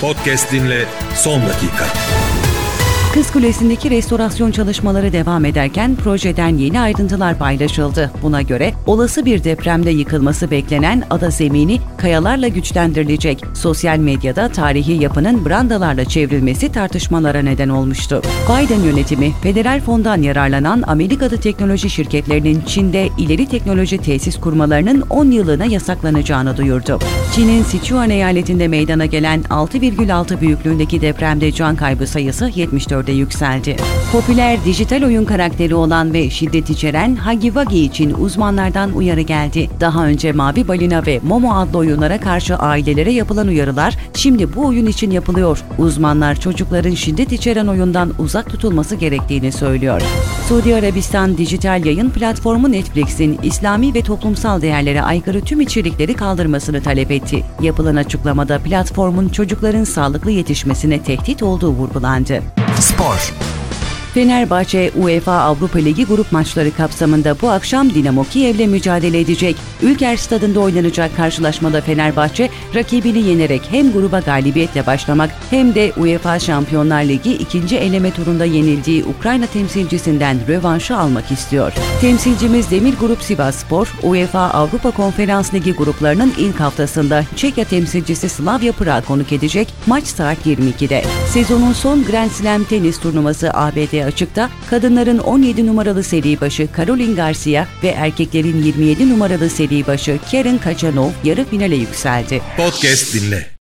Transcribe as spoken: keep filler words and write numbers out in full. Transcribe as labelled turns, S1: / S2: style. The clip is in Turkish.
S1: Podcast dinle son dakika.
S2: Kız Kulesi'ndeki restorasyon çalışmaları devam ederken projeden yeni ayrıntılar paylaşıldı. Buna göre olası bir depremde yıkılması beklenen ada zemini kayalarla güçlendirilecek. Sosyal medyada tarihi yapının brandalarla çevrilmesi tartışmalara neden olmuştu. Biden yönetimi, federal fondan yararlanan Amerikalı teknoloji şirketlerinin Çin'de ileri teknoloji tesis kurmalarının on yıllığına yasaklanacağını duyurdu. Çin'in Sichuan eyaletinde meydana gelen altı virgül altı büyüklüğündeki depremde can kaybı sayısı yetmiş dörde yükseldi. Popüler dijital oyun karakteri olan ve şiddet içeren Huggy Wuggy için uzmanlardan uyarı geldi. Daha önce Mavi Balina ve Momo adlı oyunlara karşı ailelere yapılan uyarılar şimdi bu oyun için yapılıyor. Uzmanlar çocukların şiddet içeren oyundan uzak tutulması gerektiğini söylüyor. Suudi Arabistan dijital yayın platformu Netflix'in İslami ve toplumsal değerlere aykırı tüm içerikleri kaldırmasını talep etti. Yapılan açıklamada platformun çocukların sağlıklı yetişmesine tehdit olduğu vurgulandı.
S3: Spor.
S2: Fenerbahçe, UEFA Avrupa Ligi grup maçları kapsamında bu akşam Dinamo Kiev'le mücadele edecek. Ülker Stadı'nda oynanacak karşılaşmada Fenerbahçe, rakibini yenerek hem gruba galibiyetle başlamak hem de UEFA Şampiyonlar Ligi ikinci eleme turunda yenildiği Ukrayna temsilcisinden rövanşı almak istiyor. Temsilcimiz Demir Grup Sivasspor, UEFA Avrupa Konferans Ligi gruplarının ilk haftasında Çekya temsilcisi Slavia Prag'ı konuk edecek. Maç saat yirmi ikide. Sezonun son Grand Slam tenis turnuvası A B D açıkta kadınların on yedi numaralı seri başı Caroline Garcia ve erkeklerin yirmi yedi numaralı seri başı Karen Khachanov yarı finale yükseldi.
S1: Podcast dinle.